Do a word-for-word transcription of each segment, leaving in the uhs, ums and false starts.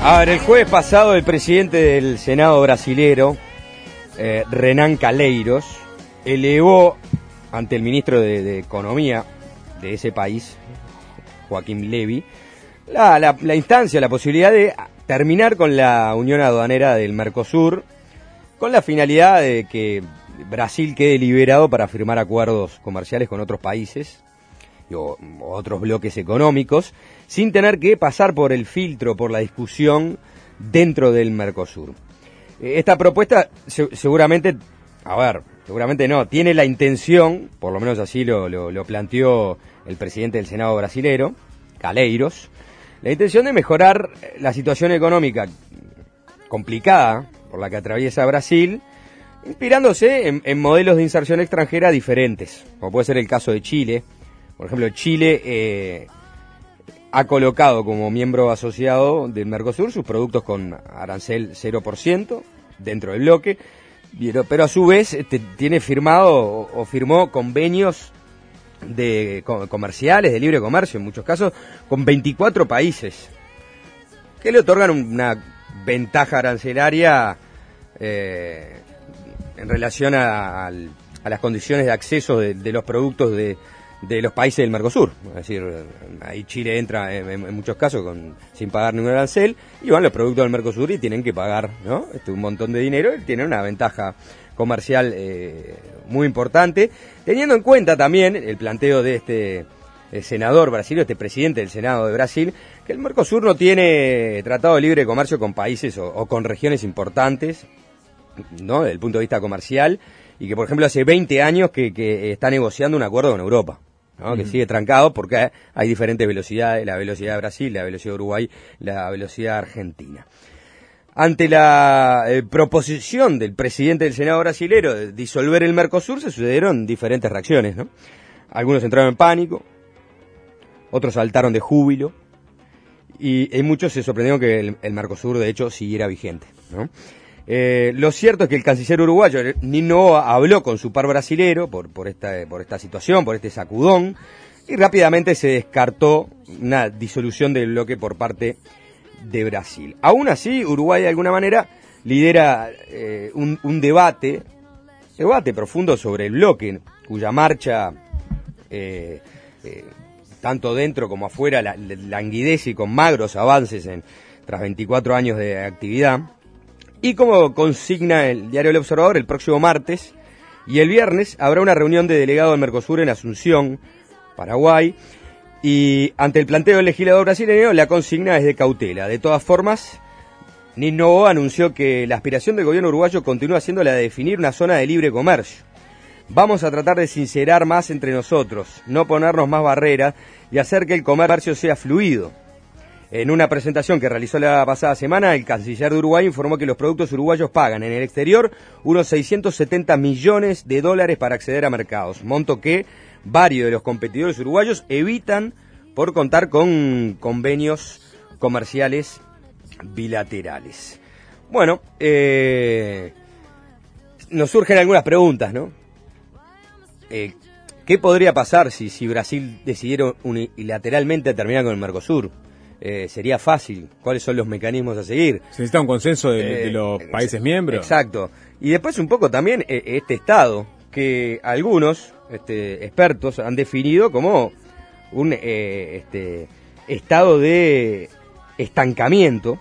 A ver, el jueves pasado el presidente del Senado brasilero, eh, Renan Calheiros, elevó ante el ministro de, de Economía de ese país, Joaquim Levy, la, la, la instancia, la posibilidad de terminar con la unión aduanera del Mercosur, con la finalidad de que Brasil quede liberado para firmar acuerdos comerciales con otros países o, o otros bloques económicos, sin tener que pasar por el filtro, por la discusión dentro del Mercosur. Esta propuesta se, seguramente, a ver, seguramente no, tiene la intención, por lo menos así lo, lo, lo planteó el presidente del Senado brasilero, Calheiros, la intención de mejorar la situación económica complicada por la que atraviesa Brasil, inspirándose en, en modelos de inserción extranjera diferentes, como puede ser el caso de Chile. Por ejemplo, Chile eh, ha colocado como miembro asociado del Mercosur sus productos con arancel cero por ciento dentro del bloque, pero a su vez este, tiene firmado o, o firmó convenios de co- comerciales, de libre comercio en muchos casos, con veinticuatro países, que le otorgan una ventaja arancelaria eh, en relación a, a, a las condiciones de acceso de, de los productos de de los países del Mercosur. Es decir, ahí Chile entra en, en muchos casos con, sin pagar ningún arancel, y van los productos del Mercosur y tienen que pagar, ¿no? Este, un montón de dinero, y tienen una ventaja comercial eh, muy importante, teniendo en cuenta también el planteo de este eh, senador brasileño, este presidente del Senado de Brasil, que el Mercosur no tiene tratado de libre comercio con países o, o con regiones importantes, ¿no? Desde el punto de vista comercial, y que por ejemplo hace veinte años que, que está negociando un acuerdo con Europa, ¿no? Mm. Que sigue trancado porque hay diferentes velocidades, la velocidad de Brasil, la velocidad de Uruguay, la velocidad argentina. Ante la eh, proposición del presidente del Senado brasilero de disolver el Mercosur, se sucedieron diferentes reacciones, ¿no? Algunos entraron en pánico, otros saltaron de júbilo, y, y muchos se sorprendieron que el, el Mercosur de hecho siguiera vigente, ¿no? Eh, lo cierto es que el canciller uruguayo Nino habló con su par brasilero por, por, esta, por esta situación, por este sacudón, y rápidamente se descartó una disolución del bloque por parte de Brasil. Aún así, Uruguay de alguna manera lidera eh, un, un debate, debate profundo sobre el bloque, cuya marcha, eh, eh, tanto dentro como afuera, la, la, languidece con magros avances en, tras veinticuatro años de actividad. Y como consigna el diario El Observador, el próximo martes y el viernes habrá una reunión de delegados del Mercosur en Asunción, Paraguay, y ante el planteo del legislador brasileño la consigna es de cautela. De todas formas, Nino anunció que la aspiración del gobierno uruguayo continúa siendo la de definir una zona de libre comercio. Vamos a tratar de sincerar más entre nosotros, no ponernos más barreras y hacer que el comercio sea fluido. En una presentación que realizó la pasada semana, el canciller de Uruguay informó que los productos uruguayos pagan en el exterior unos seiscientos setenta millones de dólares para acceder a mercados, monto que varios de los competidores uruguayos evitan por contar con convenios comerciales bilaterales. Bueno, eh, nos surgen algunas preguntas, ¿no? Eh, ¿Qué podría pasar si, si Brasil decidiera unilateralmente terminar con el Mercosur? Eh, ¿Sería fácil? ¿Cuáles son los mecanismos a seguir? ¿Se necesita un consenso de, eh, de los países miembros? Exacto. Y después un poco también eh, este Estado, que algunos este, expertos han definido como un eh, este, estado de estancamiento,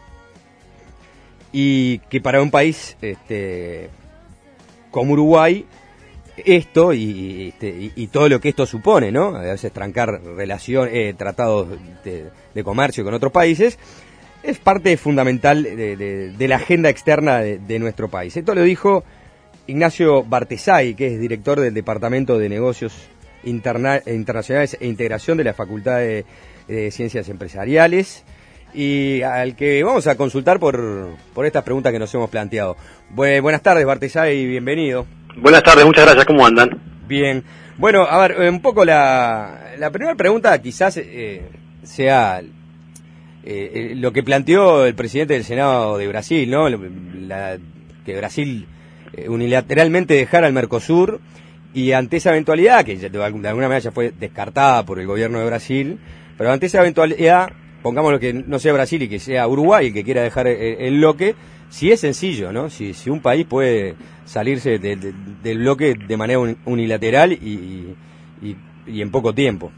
y que para un país este, como Uruguay, esto y, este, y, y todo lo que esto supone, ¿no? A veces trancar relación, eh, tratados de, de comercio con otros países, es parte fundamental de, de, de la agenda externa de, de nuestro país. Esto lo dijo Ignacio Bartesay, que es director del Departamento de Negocios Interna- Internacionales e Integración de la Facultad de, de Ciencias Empresariales, y al que vamos a consultar por, por estas preguntas que nos hemos planteado. Bu- buenas tardes, Bartesay, bienvenido. Buenas tardes, muchas gracias, ¿cómo andan? Bien, bueno, a ver, un poco la, la primera pregunta quizás eh, sea eh, lo que planteó el presidente del Senado de Brasil, ¿no? La, que Brasil eh, unilateralmente dejara el Mercosur, y ante esa eventualidad, que de alguna manera ya fue descartada por el gobierno de Brasil, pero ante esa eventualidad pongamos lo que no sea Brasil y que sea Uruguay el que quiera dejar el, el bloque, si es sencillo, ¿no? Si, si un país puede salirse de, de, del bloque de manera unilateral y, y, y en poco tiempo.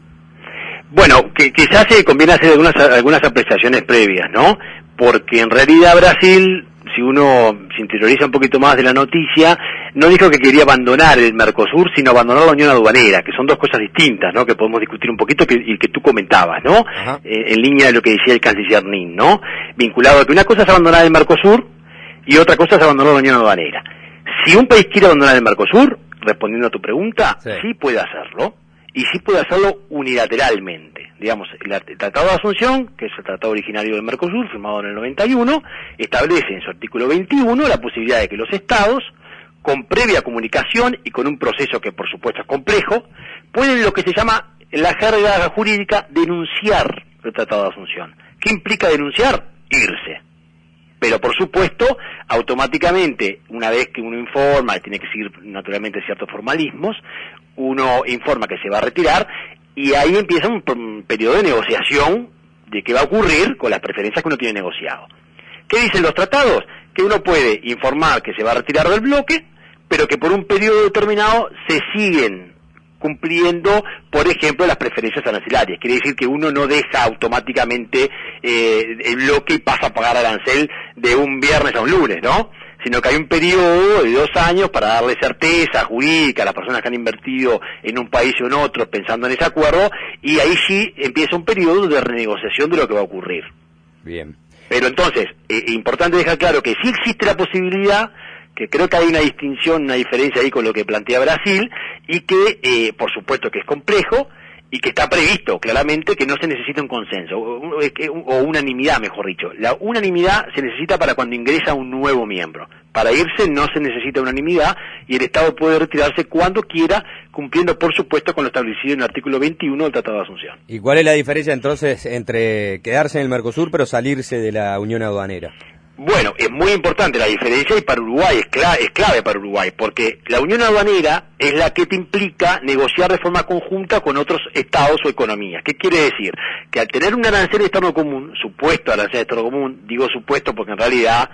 Bueno, que quizás se conviene hacer algunas algunas apreciaciones previas, ¿no? Porque en realidad Brasil, si uno se interioriza un poquito más de la noticia, no dijo que quería abandonar el Mercosur, sino abandonar la Unión Aduanera, que son dos cosas distintas, ¿no? Que podemos discutir un poquito que, y que tú comentabas, ¿no? Eh, en línea de lo que decía el canciller Nin, ¿no? Vinculado a que una cosa es abandonar el Mercosur y otra cosa es abandonar la Unión Aduanera. Si un país quiere abandonar el Mercosur, respondiendo a tu pregunta, sí, sí puede hacerlo, y sí puede hacerlo unilateralmente. Digamos, el Tratado de Asunción, que es el tratado originario del Mercosur, firmado en el noventa y uno, establece en su artículo veintiuno la posibilidad de que los estados, con previa comunicación y con un proceso que por supuesto es complejo, pueden lo que se llama en la jerga jurídica denunciar el Tratado de Asunción. ¿Qué implica denunciar? Irse. Pero por supuesto, automáticamente, una vez que uno informa, tiene que seguir naturalmente ciertos formalismos, uno informa que se va a retirar y ahí empieza un, un periodo de negociación de qué va a ocurrir con las preferencias que uno tiene negociado. ¿Qué dicen los tratados? Que uno puede informar que se va a retirar del bloque, pero que por un periodo determinado se siguen cumpliendo, por ejemplo, las preferencias arancelarias. Quiere decir que uno no deja automáticamente eh, el bloque y pasa a pagar arancel de un viernes a un lunes, ¿no? Sino que hay un periodo de dos años para darle certeza jurídica a las personas que han invertido en un país o en otro pensando en ese acuerdo, y ahí sí empieza un periodo de renegociación de lo que va a ocurrir. Bien. Pero entonces, es eh, importante dejar claro que sí existe la posibilidad, que creo que hay una distinción, una diferencia ahí con lo que plantea Brasil, y que, eh, por supuesto que es complejo, y que está previsto claramente que no se necesita un consenso, o, o unanimidad, mejor dicho. La unanimidad se necesita para cuando ingresa un nuevo miembro. Para irse no se necesita unanimidad, y el Estado puede retirarse cuando quiera, cumpliendo por supuesto con lo establecido en el artículo veintiuno del Tratado de Asunción. ¿Y cuál es la diferencia entonces entre quedarse en el Mercosur pero salirse de la Unión Aduanera? Bueno, es muy importante la diferencia, y para Uruguay es clave, es clave para Uruguay, porque la Unión Aduanera es la que te implica negociar de forma conjunta con otros estados o economías. ¿Qué quiere decir? Que al tener un arancel externo común, supuesto arancel externo común, digo supuesto porque en realidad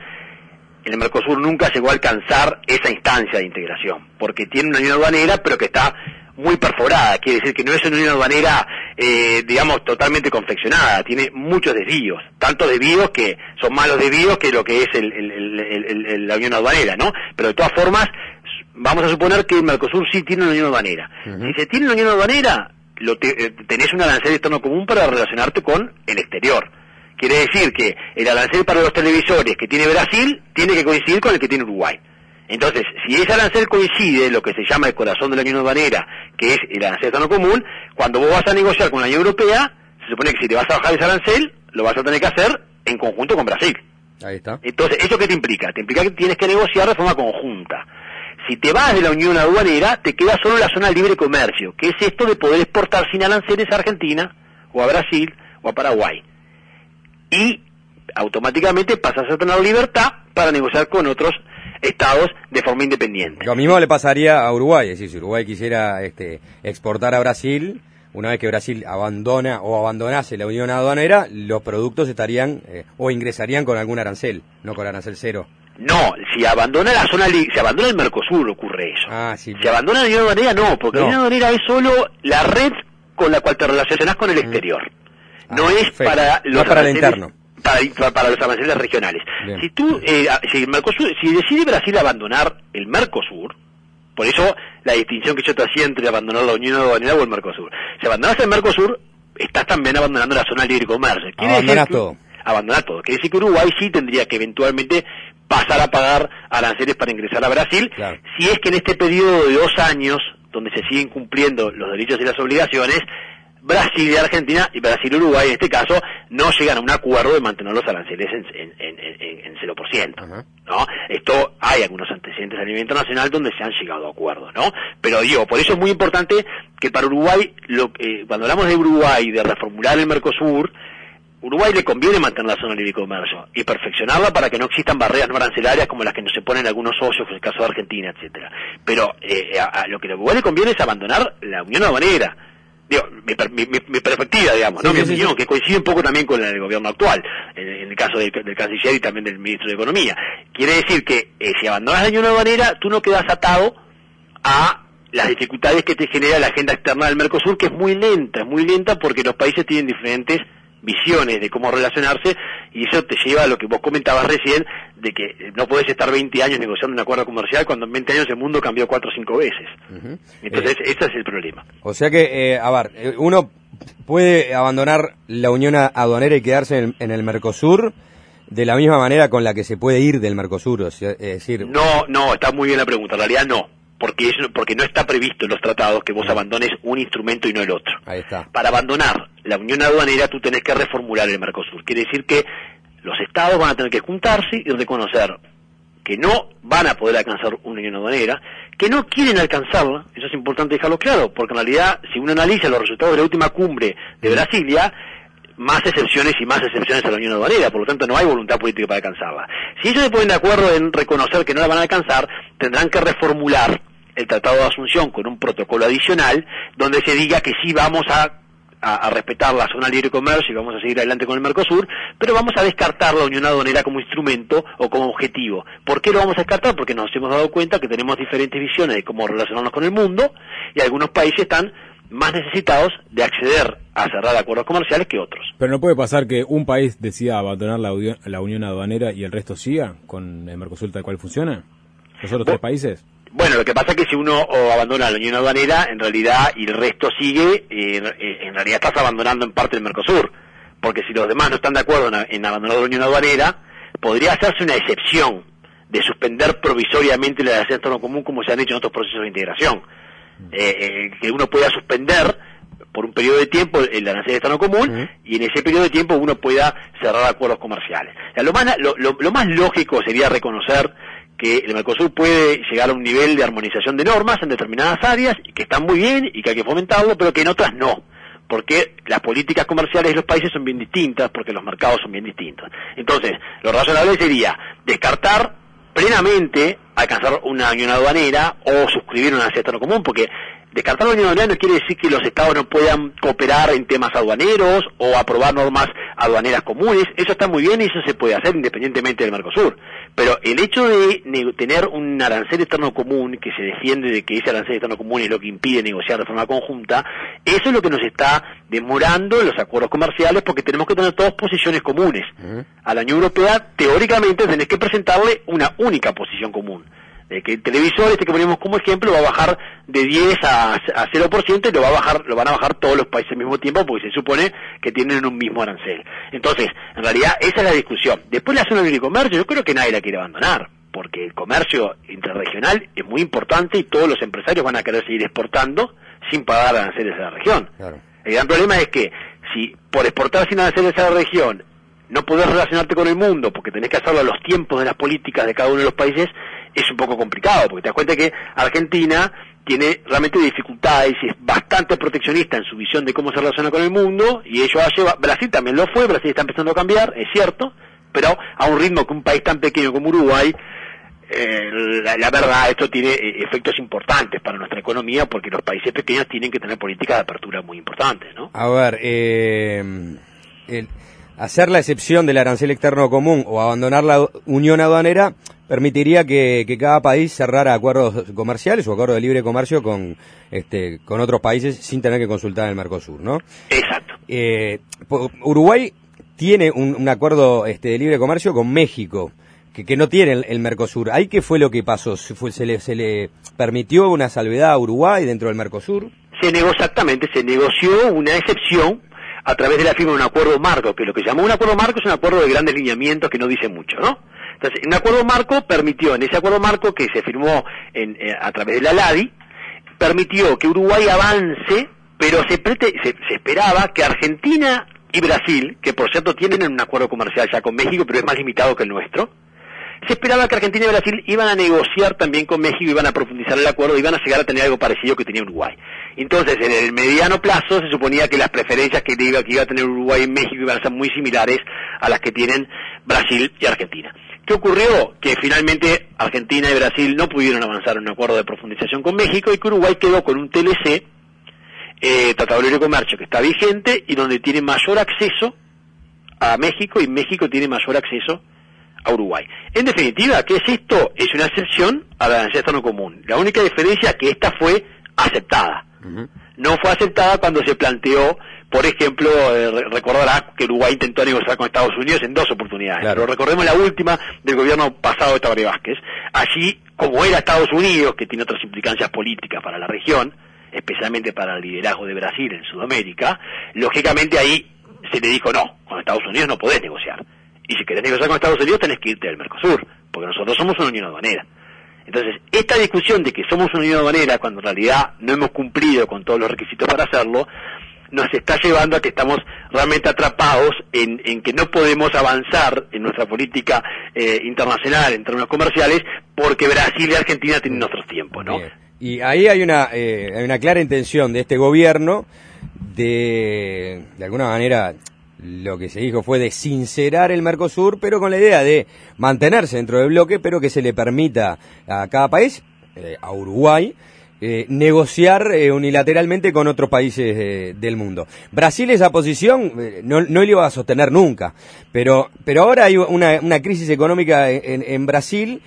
el Mercosur nunca llegó a alcanzar esa instancia de integración, porque tiene una Unión Aduanera pero que está muy perforada, quiere decir que no es una unión aduanera, eh, digamos, totalmente confeccionada, tiene muchos desvíos, tantos desvíos que son malos desvíos que lo que es el, el, el, el, el, la unión aduanera, ¿no? Pero de todas formas, vamos a suponer que el Mercosur sí tiene una unión aduanera. Uh-huh. Si se tiene una unión aduanera, lo te, eh, tenés un arancel externo común para relacionarte con el exterior. Quiere decir que el arancel para los televisores que tiene Brasil tiene que coincidir con el que tiene Uruguay. Entonces, si ese arancel coincide, lo que se llama el corazón de la Unión Aduanera, que es el arancel externo común, cuando vos vas a negociar con la Unión Europea, se supone que si te vas a bajar ese arancel, lo vas a tener que hacer en conjunto con Brasil. Ahí está. Entonces, ¿eso qué te implica? Te implica que tienes que negociar de forma conjunta. Si te vas de la Unión Aduanera, te queda solo la zona de libre comercio, que es esto de poder exportar sin aranceles a Argentina, o a Brasil, o a Paraguay. Y automáticamente pasas a tener libertad para negociar con otros estados de forma independiente. Lo mismo le pasaría a Uruguay, es decir, si Uruguay quisiera este, exportar a Brasil, una vez que Brasil abandona o abandonase la Unión Aduanera, los productos estarían eh, o ingresarían con algún arancel, no con arancel cero. No, si abandona la zona, si abandona el Mercosur ocurre eso. Ah, sí, si abandona la Unión Aduanera no, porque no. La Unión Aduanera es solo la red con la cual te relacionás con el exterior. Ah, no es perfecto. Para los no para el interno. Para, para los aranceles regionales. Bien. Si tú, eh, si, el Mercosur, si decide Brasil abandonar el Mercosur, por eso la distinción que yo te hacía entre abandonar la Unión Aduanera o el Mercosur. Si abandonas el Mercosur, estás también abandonando la zona de libre comercio. Abandonas todo. Abandonar todo. Quiere decir que Uruguay sí tendría que eventualmente pasar a pagar aranceles para ingresar a Brasil, claro. Si es que en este periodo de dos años, donde se siguen cumpliendo los derechos y las obligaciones, Brasil y Argentina, y Brasil y Uruguay en este caso, no llegan a un acuerdo de mantener los aranceles en, en, en, en, en cero por ciento, uh-huh. ¿no? Esto, hay algunos antecedentes a nivel internacional donde se han llegado a acuerdos, ¿no? Pero digo, por eso es muy importante que para Uruguay, lo, eh, cuando hablamos de Uruguay, de reformular el Mercosur, Uruguay le conviene mantener la zona de libre comercio y perfeccionarla para que no existan barreras no arancelarias como las que nos se ponen algunos socios, en el caso de Argentina, etcétera. Pero eh, a, a lo que a Uruguay le conviene es abandonar la Unión Aduanera. digo, mi, mi, mi perspectiva, digamos, sí, ¿no? Sí, mi opinión, sí, sí. que coincide un poco también con la del gobierno actual, en, en el caso del, del canciller y también del ministro de Economía. Quiere decir que eh, si abandonas la unión aduanera, tú no quedas atado a las dificultades que te genera la agenda externa del Mercosur, que es muy lenta, es muy lenta porque los países tienen diferentes visiones de cómo relacionarse, y eso te lleva a lo que vos comentabas recién, de que no podés estar veinte años negociando un acuerdo comercial cuando en veinte años el mundo cambió cuatro o cinco veces. Uh-huh. Entonces, eh, ese es el problema. O sea que, eh, a ver, uno puede abandonar la unión aduanera y quedarse en, en el Mercosur de la misma manera con la que se puede ir del Mercosur, es decir... No, no, está muy bien la pregunta, en realidad no. Porque, es, porque no está previsto en los tratados que vos abandones un instrumento y no el otro. Ahí está. Para abandonar la unión aduanera tú tenés que reformular el Mercosur. Quiere decir que los estados van a tener que juntarse y reconocer que no van a poder alcanzar una unión aduanera, que no quieren alcanzarla, eso es importante dejarlo claro, porque en realidad si uno analiza los resultados de la última cumbre de Brasilia, más excepciones y más excepciones a la unión aduanera, por lo tanto no hay voluntad política para alcanzarla. Si ellos se ponen de acuerdo en reconocer que no la van a alcanzar, tendrán que reformular el Tratado de Asunción con un protocolo adicional donde se diga que sí vamos a, a, a respetar la zona de libre comercio y vamos a seguir adelante con el Mercosur, pero vamos a descartar la unión aduanera como instrumento o como objetivo. ¿Por qué lo vamos a descartar? Porque nos hemos dado cuenta que tenemos diferentes visiones de cómo relacionarnos con el mundo y algunos países están más necesitados de acceder a cerrar acuerdos comerciales que otros. Pero no puede pasar que un país decida abandonar la, unión, la unión aduanera y el resto siga con el Mercosur tal cual funciona. ¿Los otros tres países? Bueno, lo que pasa es que si uno abandona la unión aduanera, en realidad, y el resto sigue, eh, en realidad estás abandonando en parte el Mercosur. Porque si los demás no están de acuerdo en, en abandonar la unión aduanera, podría hacerse una excepción de suspender provisoriamente la relación externo común como se han hecho en otros procesos de integración. Eh, eh, que uno pueda suspender por un periodo de tiempo el arancel externo común uh-huh. y en ese periodo de tiempo uno pueda cerrar acuerdos comerciales. O sea, lo, más, lo, lo, lo más lógico sería reconocer que el Mercosur puede llegar a un nivel de armonización de normas en determinadas áreas, y que están muy bien y que hay que fomentarlo, pero que en otras no, porque las políticas comerciales de los países son bien distintas, porque los mercados son bien distintos. Entonces, lo razonable sería descartar plenamente alcanzar una unión aduanera o suscribir una alianza externo común, porque descartar la unión aduanera no quiere decir que los estados no puedan cooperar en temas aduaneros o aprobar normas aduaneras comunes. Eso está muy bien y eso se puede hacer independientemente del Mercosur, pero el hecho de tener un arancel externo común que se defiende de que ese arancel externo común es lo que impide negociar de forma conjunta, eso es lo que nos está demorando en los acuerdos comerciales, porque tenemos que tener todas posiciones comunes. Uh-huh. A la Unión Europea teóricamente tenés que presentarle una única posición común. Eh, que el televisor este que ponemos como ejemplo va a bajar de diez a cero por ciento y lo va a bajar, lo van a bajar todos los países al mismo tiempo, porque se supone que tienen un mismo arancel. Entonces, en realidad esa es la discusión. Después la zona de libre comercio, yo creo que nadie la quiere abandonar, porque el comercio interregional es muy importante y todos los empresarios van a querer seguir exportando sin pagar aranceles a la región. Claro. El gran problema es que si por exportar sin aranceles a la región no podés relacionarte con el mundo, porque tenés que hacerlo a los tiempos de las políticas de cada uno de los países, es un poco complicado, porque te das cuenta que Argentina tiene realmente dificultades y es bastante proteccionista en su visión de cómo se relaciona con el mundo, y ello lleva, Brasil también lo fue, Brasil está empezando a cambiar, es cierto, pero a un ritmo que un país tan pequeño como Uruguay, eh, la, la verdad, esto tiene eh, efectos importantes para nuestra economía, porque los países pequeños tienen que tener políticas de apertura muy importantes, ¿no? A ver, eh, el, hacer la excepción del arancel externo común o abandonar la unión aduanera permitiría que, que cada país cerrara acuerdos comerciales o acuerdos de libre comercio con este con otros países sin tener que consultar el Mercosur, ¿no? Exacto. Eh, Uruguay tiene un, un acuerdo este, de libre comercio con México, que, que no tiene el, el Mercosur. ¿Ahí qué fue lo que pasó? ¿Se, fue, se, le, ¿Se le permitió una salvedad a Uruguay dentro del Mercosur? Se negó exactamente, se negoció una excepción a través de la firma de un acuerdo marco, que lo que llamó un acuerdo marco es un acuerdo de grandes lineamientos que no dice mucho, ¿no? Entonces, un acuerdo marco permitió, en ese acuerdo marco que se firmó en, eh, a través de la LADI, permitió que Uruguay avance, pero se, prete, se, se esperaba que Argentina y Brasil, que por cierto tienen un acuerdo comercial ya con México, pero es más limitado que el nuestro, se esperaba que Argentina y Brasil iban a negociar también con México, iban a profundizar el acuerdo, iban a llegar a tener algo parecido que tenía Uruguay. Entonces, en el mediano plazo se suponía que las preferencias que iba, que iba a tener Uruguay y México iban a ser muy similares a las que tienen Brasil y Argentina. ¿Qué ocurrió? Que finalmente Argentina y Brasil no pudieron avanzar en un acuerdo de profundización con México y que Uruguay quedó con un T L C eh, Tratado de Libre Comercio que está vigente y donde tiene mayor acceso a México y México tiene mayor acceso a Uruguay. En definitiva, ¿qué es esto? Es una excepción a la ganancia externo común. La única diferencia es que esta fue aceptada. Uh-huh. No fue aceptada cuando se planteó, por ejemplo, eh, recordará que Uruguay intentó negociar con Estados Unidos en dos oportunidades. Claro. Pero recordemos la última del gobierno pasado de Tabaré Vázquez. Allí, como era Estados Unidos, que tiene otras implicancias políticas para la región, especialmente para el liderazgo de Brasil en Sudamérica, lógicamente ahí se le dijo no, con Estados Unidos no podés negociar. Y si querés negociar con Estados Unidos tenés que irte del Mercosur, porque nosotros somos una unión aduanera. Entonces, esta discusión de que somos una unión aduanera, cuando en realidad no hemos cumplido con todos los requisitos para hacerlo, nos está llevando a que estamos realmente atrapados en, en que no podemos avanzar en nuestra política eh, internacional en términos comerciales, porque Brasil y Argentina tienen otros tiempos, ¿no? Bien. Y ahí hay una, eh, hay una clara intención de este gobierno de, de alguna manera, lo que se dijo fue de sincerar el Mercosur, pero con la idea de mantenerse dentro del bloque, pero que se le permita a cada país, eh, a Uruguay, eh, negociar eh, unilateralmente con otros países eh, del mundo. Brasil esa posición eh, no, no le iba a sostener nunca, pero, pero ahora hay una, una crisis económica en, en Brasil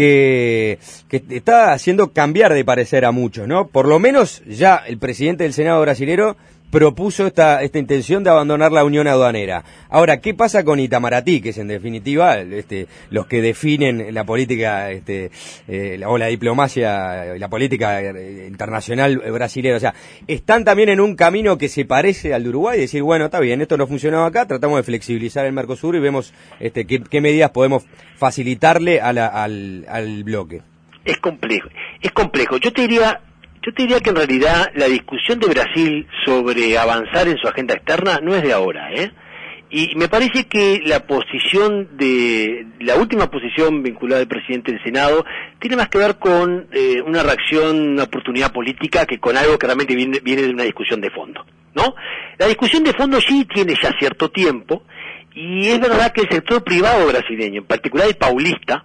que, que está haciendo cambiar de parecer a muchos, ¿no? Por lo menos ya el presidente del Senado brasilero propuso esta esta intención de abandonar la unión aduanera. Ahora, ¿qué pasa con Itamaraty, que es en definitiva este, los que definen la política este, eh, la, o la diplomacia, la política internacional brasilera? O sea, están también en un camino que se parece al de Uruguay, decir, bueno, está bien, esto no funcionaba acá, tratamos de flexibilizar el Mercosur y vemos este, qué, qué medidas podemos facilitarle a la, al, al bloque. Es complejo, es complejo. Yo te diría... Yo te diría que en realidad la discusión de Brasil sobre avanzar en su agenda externa no es de ahora, ¿eh? Y me parece que la posición de, la última posición vinculada al presidente del Senado tiene más que ver con eh, una reacción, una oportunidad política que con algo que realmente viene, viene de una discusión de fondo, ¿no? La discusión de fondo sí tiene ya cierto tiempo y es verdad que el sector privado brasileño, en particular el paulista,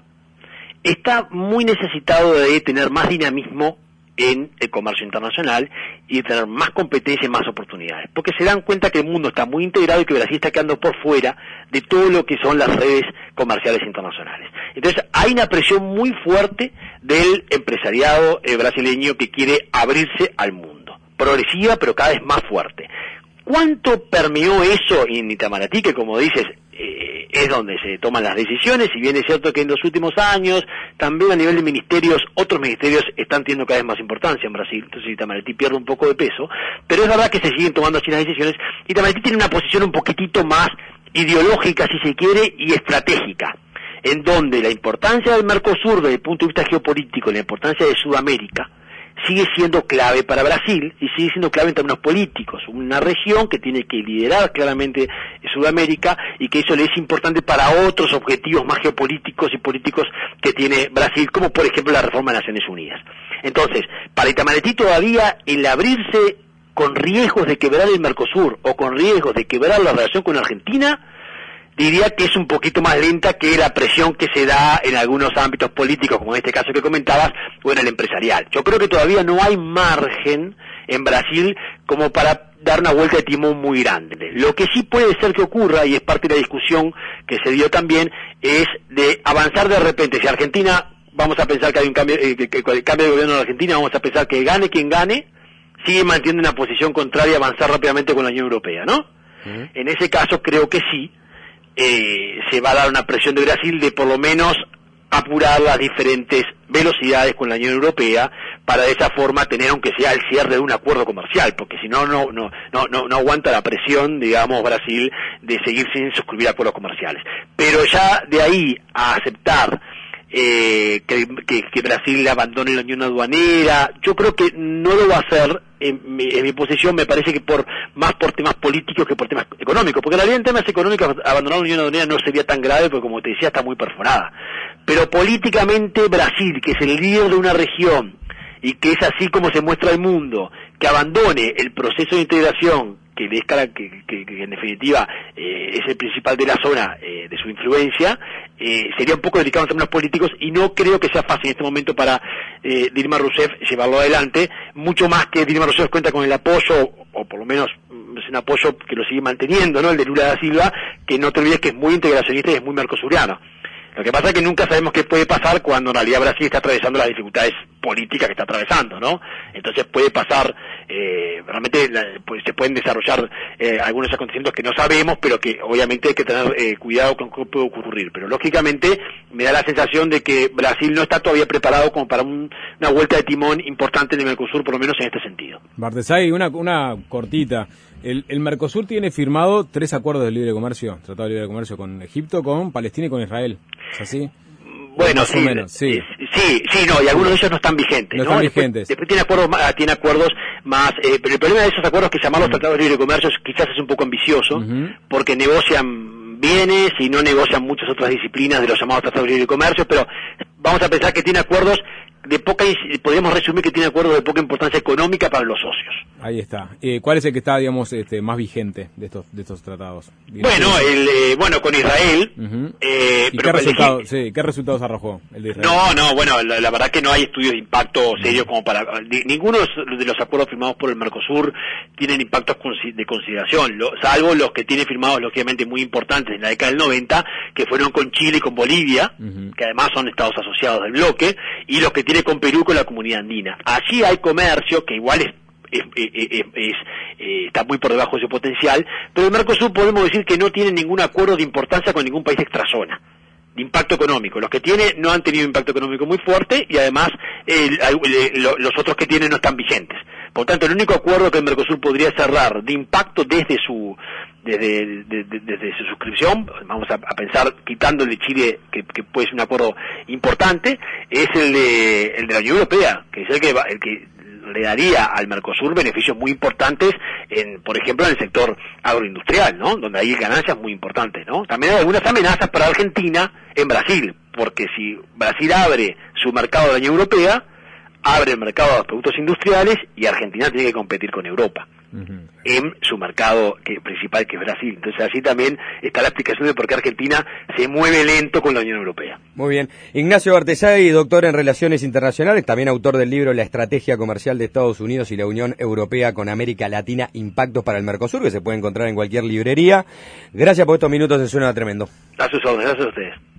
está muy necesitado de tener más dinamismo en el comercio internacional y de tener más competencia y más oportunidades, porque se dan cuenta que el mundo está muy integrado y que Brasil está quedando por fuera de todo lo que son las redes comerciales internacionales. Entonces hay una presión muy fuerte del empresariado eh, brasileño que quiere abrirse al mundo, progresiva pero cada vez más fuerte. ¿Cuánto permeó eso en Itamaraty, que como dices, eh, es donde se toman las decisiones? Si bien es cierto que en los últimos años, también a nivel de ministerios, otros ministerios están teniendo cada vez más importancia en Brasil, entonces Itamaraty pierde un poco de peso, pero es verdad que se siguen tomando así las decisiones. Itamaraty tiene una posición un poquitito más ideológica, si se quiere, y estratégica, en donde la importancia del Mercosur desde el punto de vista geopolítico, la importancia de Sudamérica, sigue siendo clave para Brasil y sigue siendo clave en términos políticos, una región que tiene que liderar claramente Sudamérica y que eso le es importante para otros objetivos más geopolíticos y políticos que tiene Brasil, como por ejemplo la reforma de Naciones Unidas. Entonces, para Itamaraty todavía el abrirse con riesgos de quebrar el Mercosur o con riesgos de quebrar la relación con Argentina, diría que es un poquito más lenta que la presión que se da en algunos ámbitos políticos, como en este caso que comentabas, o en el empresarial. Yo creo que todavía no hay margen en Brasil como para dar una vuelta de timón muy grande. Lo que sí puede ser que ocurra, y es parte de la discusión que se dio también, es de avanzar de repente. Si Argentina, vamos a pensar que hay un cambio, eh, que, que con el cambio de gobierno en Argentina, vamos a pensar que gane quien gane, sigue manteniendo una posición contraria a avanzar rápidamente con la Unión Europea, ¿no? Uh-huh. En ese caso creo que sí. Eh, se va a dar una presión de Brasil de por lo menos apurar las diferentes velocidades con la Unión Europea para de esa forma tener aunque sea el cierre de un acuerdo comercial, porque si no no no no no no aguanta la presión, digamos, Brasil de seguir sin suscribir acuerdos comerciales. Pero ya de ahí a aceptar eh, que, que, que Brasil abandone la unión aduanera, yo creo que no lo va a hacer. En mi, en mi posición me parece que por más por temas políticos que por temas económicos, porque en realidad en temas económicos abandonar la unión aduanera no sería tan grave, porque como te decía está muy perforada, pero políticamente Brasil, que es el líder de una región y que es así como se muestra al mundo, que abandone el proceso de integración que, le es cara, que, que, que en definitiva eh, es el principal de la zona eh, de su influencia, eh, sería un poco delicado en términos políticos y no creo que sea fácil en este momento para eh, Dilma Rousseff llevarlo adelante, mucho más que Dilma Rousseff cuenta con el apoyo, o por lo menos es un apoyo que lo sigue manteniendo, ¿no? El de Lula da Silva, que no te olvides que es muy integracionista y es muy mercosuriano. Lo que pasa es que nunca sabemos qué puede pasar cuando en realidad Brasil está atravesando las dificultades políticas que está atravesando, ¿no? Entonces puede pasar, eh, realmente la, pues, se pueden desarrollar eh, algunos acontecimientos que no sabemos, pero que obviamente hay que tener eh, cuidado con qué puede ocurrir. Pero lógicamente me da la sensación de que Brasil no está todavía preparado como para un, una vuelta de timón importante en el Mercosur, por lo menos en este sentido. Bartesay, una, una cortita. El, el Mercosur tiene firmado tres acuerdos de libre comercio, tratado de libre comercio con Egipto, con Palestina y con Israel. ¿Es así? Bueno, más sí, o menos, sí. sí, sí, no, y algunos de ellos no están vigentes, no ¿no? Están después, vigentes. después tiene acuerdos, más, tiene acuerdos más, eh, pero el problema de esos acuerdos que llamarlos mm. tratados de libre comercio quizás es un poco ambicioso, uh-huh. porque negocian bienes y no negocian muchas otras disciplinas de los llamados tratados de libre comercio, pero vamos a pensar que tiene acuerdos de poca, podríamos resumir que tiene acuerdos de poca importancia económica para los socios. Ahí está. Eh, ¿Cuál es el que está, digamos, este, más vigente de estos de estos tratados? Bueno, el, eh, bueno, con Israel. Uh-huh. eh, ¿Y pero qué, resultado, sí, qué resultados arrojó el de Israel? No, no, bueno, la, la verdad que no hay estudios de impacto serios como para... Ninguno de los acuerdos firmados por el Mercosur tienen impactos de consideración, lo, salvo los que tiene firmados, lógicamente, muy importantes en la década del noventa, que fueron con Chile y con Bolivia, uh-huh. que además son estados asociados del bloque, y los que tiene con Perú y con la comunidad andina. Allí hay comercio que igual es Es, es, es, es, eh, está muy por debajo de su potencial, pero el Mercosur podemos decir que no tiene ningún acuerdo de importancia con ningún país extrazona, de impacto económico. Los que tiene no han tenido impacto económico muy fuerte y además eh, los otros que tienen no están vigentes. Por tanto, el único acuerdo que el Mercosur podría cerrar de impacto desde su desde, de, de, desde su suscripción, vamos a, a pensar quitando el de Chile, que, que puede ser un acuerdo importante, es el de el de la Unión Europea, que es el que el que le daría al Mercosur beneficios muy importantes, en, por ejemplo, en el sector agroindustrial, ¿no? Donde hay ganancias muy importantes, ¿no? También hay algunas amenazas para Argentina en Brasil, porque si Brasil abre su mercado de la Unión Europea, abre el mercado de los productos industriales y Argentina tiene que competir con Europa uh-huh. en su mercado que, principal, que es Brasil. Entonces así también está la explicación de por qué Argentina se mueve lento con la Unión Europea. Muy bien. Ignacio Bartesay, doctor en Relaciones Internacionales, también autor del libro La Estrategia Comercial de Estados Unidos y la Unión Europea con América Latina, Impactos para el Mercosur, que se puede encontrar en cualquier librería. Gracias por estos minutos, se suena tremendo. A sus órdenes, gracias a ustedes.